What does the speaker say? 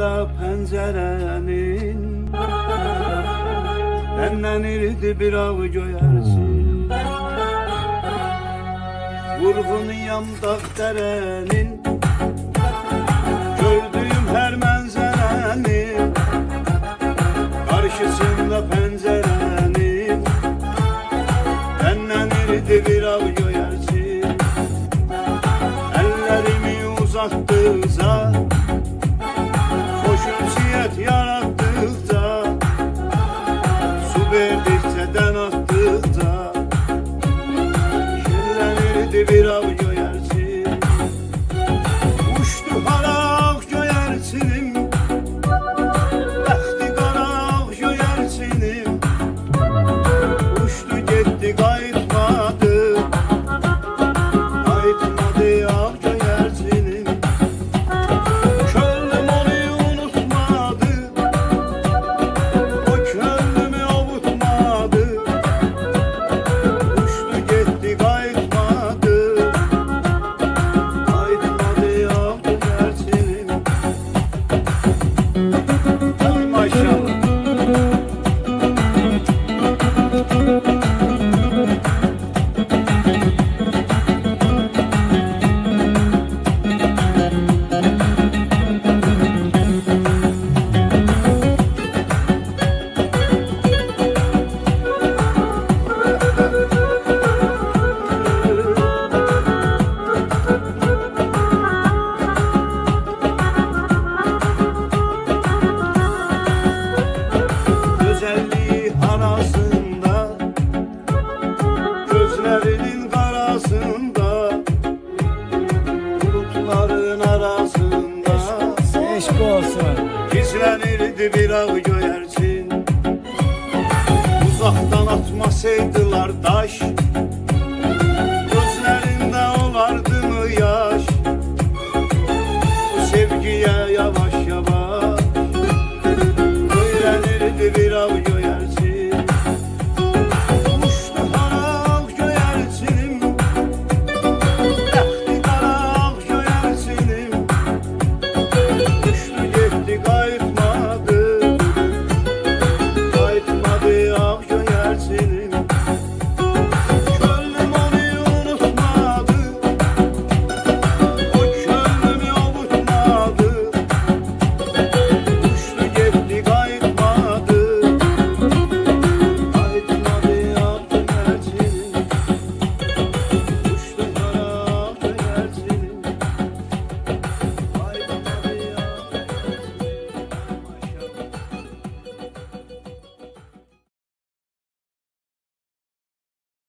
karşısında pencerenin demlenirdi bir av göyersin. Vurğunuyam dağderenin, gördüğüm her menzerenin karşısında pencerenin demlenirdi bir av göyersin. Ellerimi uzattıkça, hoşunsiyet yarattıkça, su verdikçe den attıkça şirlenirdi bir av göyersin. Uçtu haraq göyersinim, bəxti qaraq göyersinim. Uçtu gitti qayıtmadı, qayıtmadı av göyersinim. Könlüm onu unutmadı, o könlümü avutmadı. Uçtu gitti qayıtmadı, qayıtmadı av göyersinim. Ay maşallah. Güzelliği arasında, gözlerinin karasında, bulutların arasında Eşk olsun. gizlenirdi bir av göyersin. Uzaktan atmasaydılar taş,